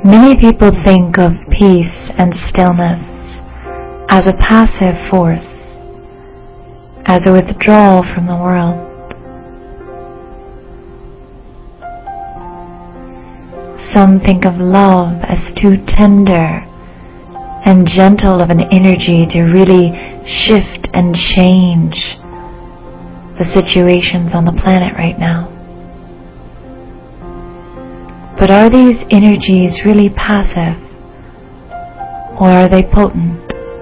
Many people think of peace and stillness as a passive force, as a withdrawal from the world. Some think of love as too tender and gentle of an energy to really shift and change the situations on the planet right now. But are these energies really passive, or are they potent?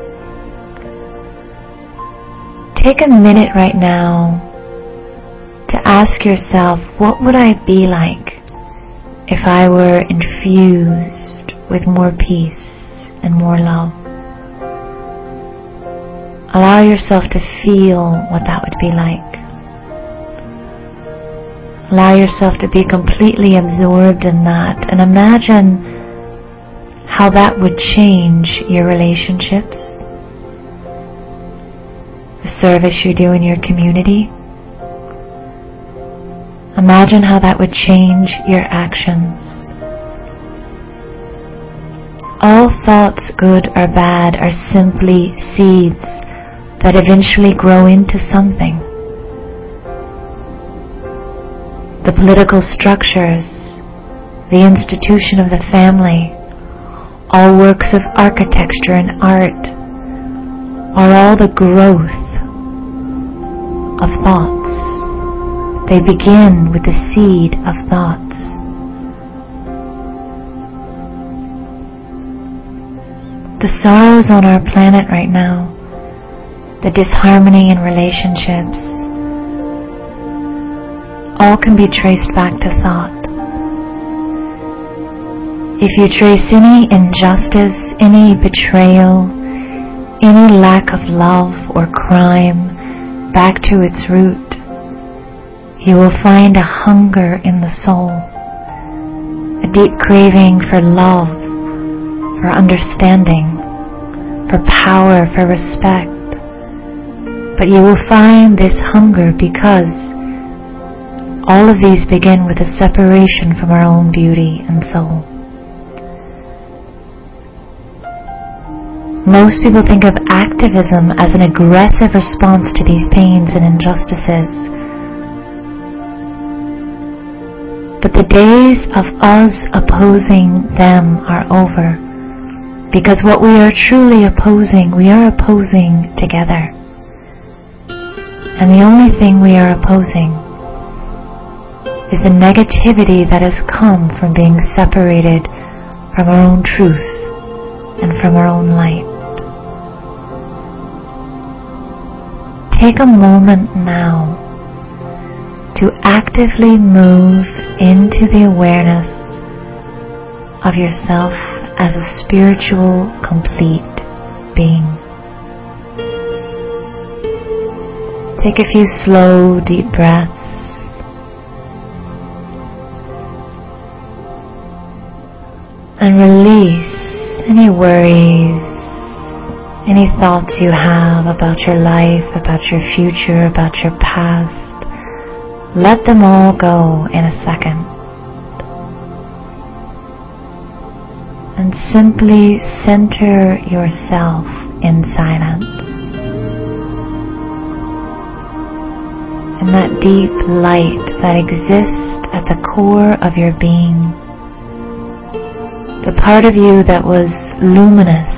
Take a minute right now to ask yourself, what would I be like if I were infused with more peace and more love? Allow yourself to feel what that would be like. Allow yourself to be completely absorbed in that, and imagine how that would change your relationships, the service you do in your community. Imagine how that would change your actions. All thoughts, good or bad, are simply seeds that eventually grow into something. The political structures, the institution of the family, all works of architecture and art, are all the growth of thoughts. They begin with the seed of thoughts. The sorrows on our planet right now, the disharmony in relationships, all can be traced back to thought. If you trace any injustice, any betrayal, any lack of love or crime back to its root, you will find a hunger in the soul, a deep craving for love, for understanding, for power, for respect. But you will find this hunger because all of these begin with a separation from our own beauty and soul. Most people think of activism as an aggressive response to these pains and injustices. But the days of us opposing them are over, because what we are truly opposing, we are opposing together. And the only thing we are opposing is the negativity that has come from being separated from our own truth and from our own light. Take a moment now to actively move into the awareness of yourself as a spiritual, complete being. Take a few slow, deep breaths. And release any worries, any thoughts you have about your life, about your future, about your past. Let them all go in a second. And simply center yourself in silence. In that deep light that exists at the core of your being. The part of you that was luminous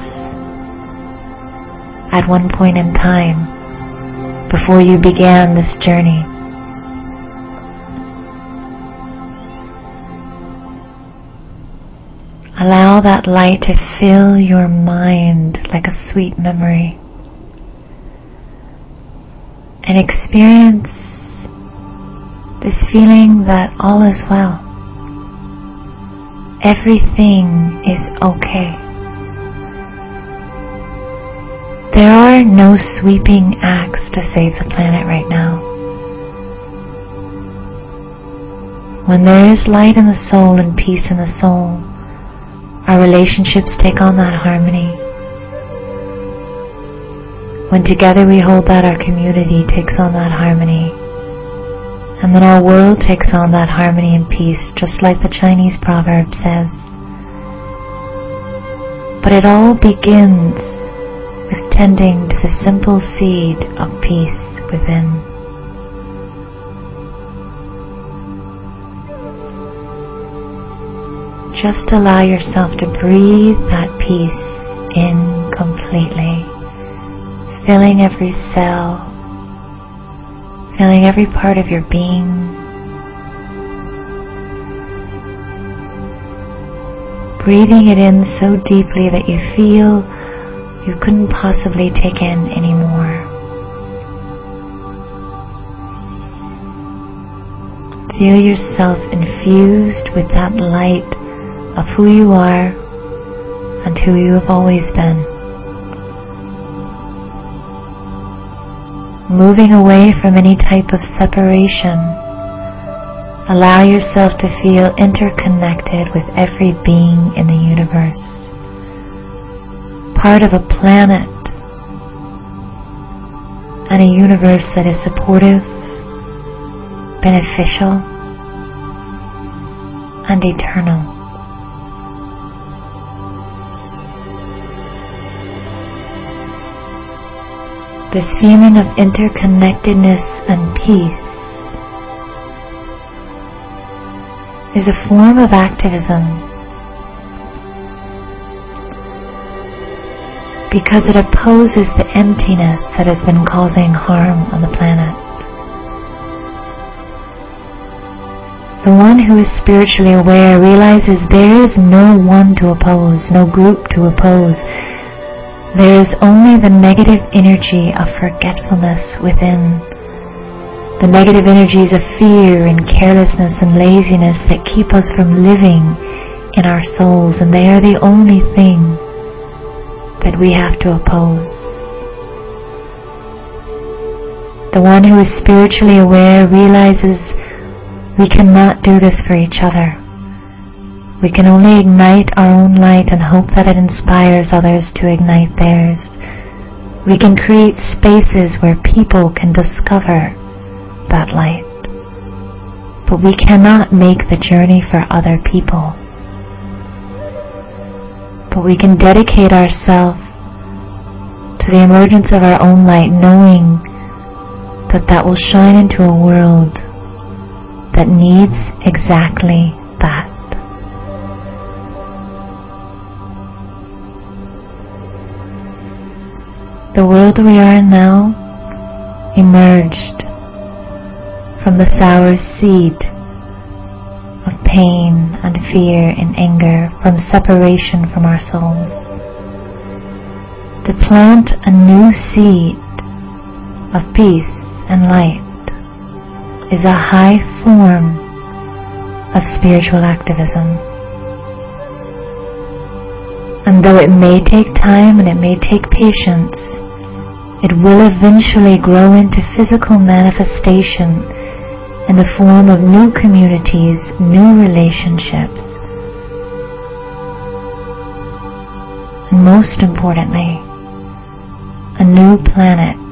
at one point in time before you began this journey. Allow that light to fill your mind like a sweet memory, and experience this feeling that all is well. Everything is okay. There are no sweeping acts to save the planet right now. When there is light in the soul and peace in the soul, our relationships take on that harmony. When together we hold that, our community takes on that harmony. And then our world takes on that harmony and peace, just like the Chinese proverb says, But it all begins with tending to the simple seed of peace within. Just allow yourself to breathe that peace in completely, filling every cell, filling every part of your being. Breathing it in so deeply that you feel you couldn't possibly take in anymore. Feel yourself infused with that light of who you are and who you have always been. Moving away from any type of separation, allow yourself to feel interconnected with every being in the universe, part of a planet and a universe that is supportive, beneficial, and eternal. This feeling of interconnectedness and peace is a form of activism because it opposes the emptiness that has been causing harm on the planet. The one who is spiritually aware realizes there is no one to oppose, no group to oppose. There is only the negative energy of forgetfulness within, the negative energies of fear and carelessness and laziness that keep us from living in our souls, and they are the only thing that we have to oppose. The one who is spiritually aware realizes we cannot do this for each other. We can only ignite our own light and hope that it inspires others to ignite theirs. We can create spaces where people can discover that light. But we cannot make the journey for other people. But we can dedicate ourselves to the emergence of our own light, knowing that that will shine into a world that needs exactly that. The world we are in now emerged from the sour seed of pain and fear and anger, from separation from our souls. To plant a new seed of peace and light is a high form of spiritual activism. And though it may take time and it may take patience, it will eventually grow into physical manifestation in the form of new communities, new relationships, and most importantly, a new planet